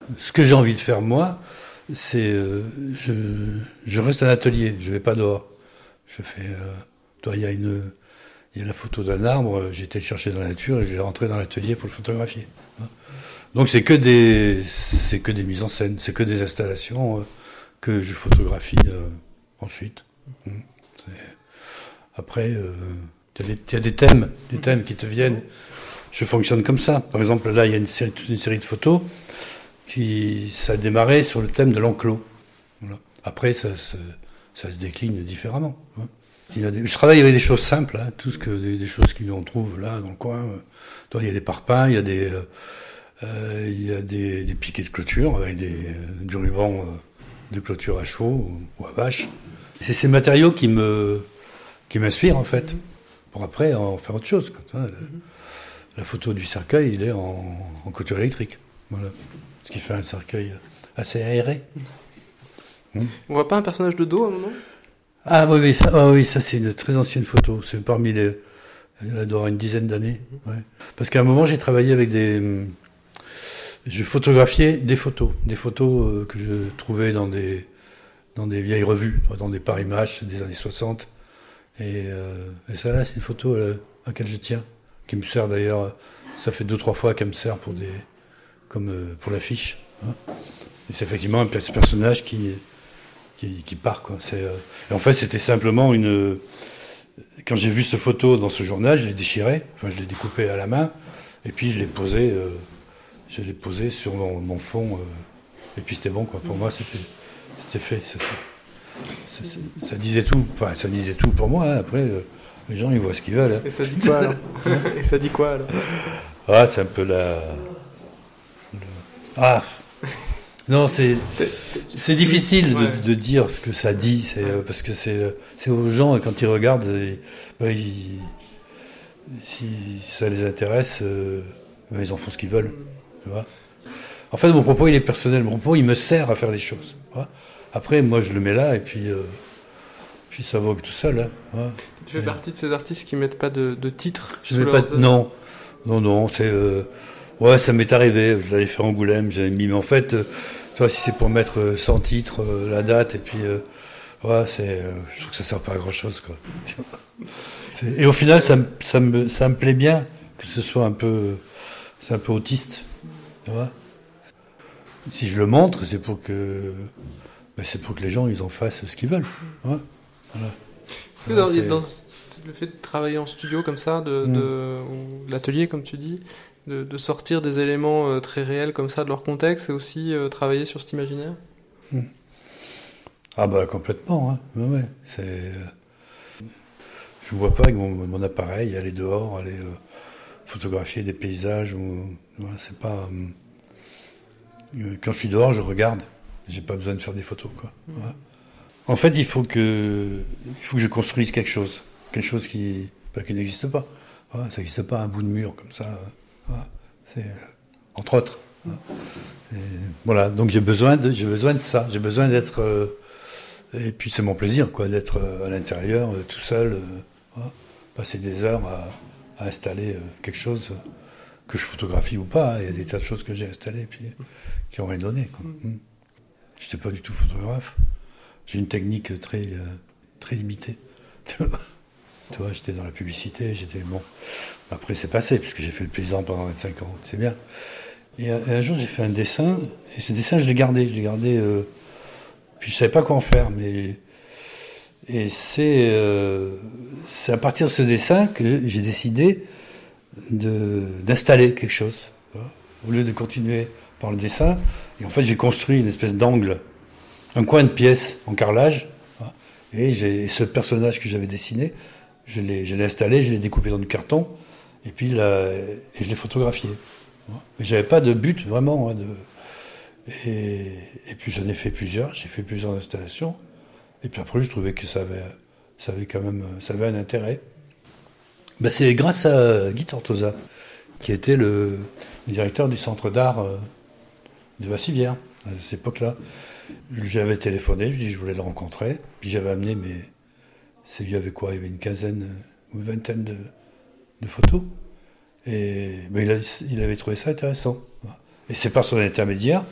ce que j'ai envie de faire moi, c'est je reste à l'atelier, je vais pas dehors. Je fais, il y a la photo d'un arbre, j'ai été le chercher dans la nature et je vais rentrer dans l'atelier pour le photographier. Donc c'est que des mises en scène, c'est que des installations que je photographie ensuite. Après, il y a des thèmes qui te viennent. Je fonctionne comme ça. Par exemple, là, il y a une série de photos ça a démarré sur le thème de l'enclos. Voilà. Après, ça se décline différemment. Je travaille avec des choses simples, des choses qu'on trouve là dans le coin. Il y a des parpaings, il y a des piquets de clôture avec du ruban de clôture à chevaux ou à vache. C'est ces matériaux qui m'inspirent en fait, pour après en faire autre chose. La photo du cercueil, il est en clôture électrique. Voilà. Ce qui fait un cercueil assez aéré. On voit pas un personnage de dos à un moment ? Ah oui, ça c'est une très ancienne photo. C'est parmi elle doit avoir une dizaine d'années. Ouais. Parce qu'à un moment, j'ai travaillé avec je photographiais des photos que je trouvais dans des vieilles revues, dans des Paris Match des années 60. Et ça là, c'est une photo à laquelle je tiens, qui me sert d'ailleurs. Ça fait 2-3 fois qu'elle me sert pour pour l'affiche. Et c'est effectivement un personnage qui part, quoi. Et en fait, c'était simplement quand j'ai vu cette photo dans ce journal, je l'ai déchirée, je l'ai découpée à la main, et puis je l'ai posée sur mon fond, et puis c'était bon, quoi. Pour moi, c'était fait. Ça disait tout. Enfin, ça disait tout pour moi. Après, les gens, ils voient ce qu'ils veulent. Et ça dit quoi alors Et ça dit quoi alors Ah, c'est un peu non, c'est difficile de dire ce que ça dit, parce que c'est aux gens, quand ils regardent, si ça les intéresse, ils en font ce qu'ils veulent. Tu vois. En fait, mon propos, il est personnel. Mon propos, il me sert à faire les choses. Tu vois. Après, moi, je le mets là, et puis ça vogue tout seul. Hein. Tu fais partie de ces artistes qui mettent pas de titre Non, c'est... ça m'est arrivé, je l'avais fait en Angoulême, j'avais mis... Mais en fait, si c'est pour mettre sans titre, la date, et puis... je trouve que ça sert pas à grand-chose, quoi. Et au final, ça me plaît bien que ce soit un peu... C'est un peu autiste, tu vois. Si je le montre, c'est pour que les gens, ils en fassent ce qu'ils veulent. Ouais. Voilà. Est-ce que dans le fait de travailler en studio comme ça, ou l'atelier, comme tu dis, de sortir des éléments très réels comme ça de leur contexte, c'est aussi travailler sur cet imaginaire ? Ah bah complètement, hein. Ouais. Je ne vois pas avec mon appareil aller dehors, aller photographier des paysages. C'est pas... quand je suis dehors, je regarde. J'ai pas besoin de faire des photos, quoi. Ouais. En fait, il faut que je construise quelque chose qui n'existe pas. Ouais, ça n'existe pas, un bout de mur comme ça. Ouais, c'est entre autres. Et voilà, donc j'ai besoin de ça. J'ai besoin d'être et puis c'est mon plaisir, quoi, d'être à l'intérieur, tout seul, passer des heures à installer quelque chose que je photographie ou pas. Il y a des tas de choses que j'ai installées puis qui ont rien donné, quoi. Je n'étais pas du tout photographe. J'ai une technique très limitée. Tu vois, j'étais dans la publicité, bon. Après, c'est passé, puisque j'ai fait le paysan pendant 25 ans, c'est bien. Et un jour, j'ai fait un dessin, et ce dessin, je l'ai gardé. Puis je savais pas quoi en faire, et c'est à partir de ce dessin que j'ai décidé d'installer quelque chose. Au lieu de continuer par le dessin, et en fait, j'ai construit une espèce d'angle, un coin de pièce en carrelage, et ce personnage que j'avais dessiné, je l'ai installé, je l'ai découpé dans du carton, et puis je l'ai photographié. Mais j'avais pas de but vraiment. Et puis j'en ai fait plusieurs, j'ai fait plusieurs installations, et puis après je trouvais que ça avait un intérêt. Ben, c'est grâce à Guy Tortosa, qui était le directeur du centre d'art de Vassivière à cette époque-là. J'avais téléphoné, je dis que je voulais le rencontrer, puis j'avais amené il y avait quoi ? Il y avait une quinzaine ou une vingtaine de photos, et il avait trouvé ça intéressant. Et c'est par son intermédiaire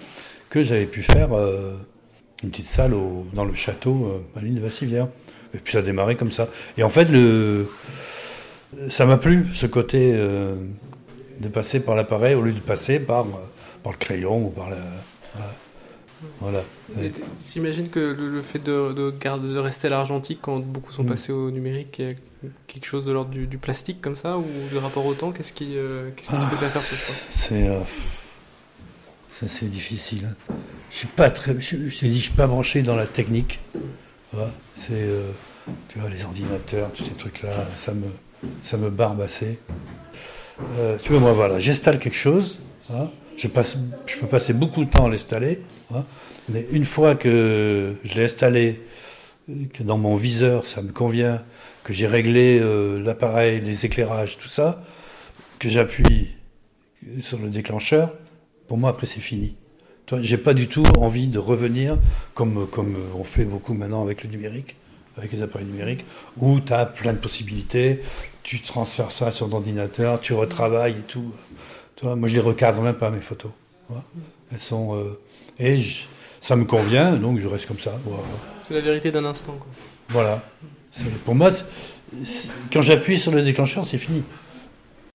que j'avais pu faire une petite salle dans le château à l'île de Vassivière. Et puis ça a démarré comme ça. Et en fait, ça m'a plu, ce côté de passer par l'appareil au lieu de passer par le crayon ou par la... Voilà. J'imagine que le fait de rester à l'argentique quand beaucoup sont passés au numérique, il y a quelque chose de l'ordre du plastique comme ça, ou du rapport au temps, qu'est-ce qui te fait faire ce choix? C'est difficile. Je suis pas branché dans la technique. Voilà. Tu vois, les ordinateurs, tous ces trucs-là, ça me barbe assez. Tu vois, moi, voilà, j'installe quelque chose. Hein, je peux passer beaucoup de temps à l'installer. Hein, mais une fois que je l'ai installé, que dans mon viseur, ça me convient, que j'ai réglé l'appareil, les éclairages, tout ça, que j'appuie sur le déclencheur, pour moi, après, c'est fini. J'ai pas du tout envie de revenir comme on fait beaucoup maintenant avec le numérique, avec les appareils numériques, où tu as plein de possibilités, tu transfères ça sur ton ordinateur, tu retravailles et tout. Moi, je les recadre même pas, mes photos. Elles sont... ça me convient, donc je reste comme ça. Voilà. C'est la vérité d'un instant, quoi. Voilà. Pour moi, quand j'appuie sur le déclencheur, c'est fini.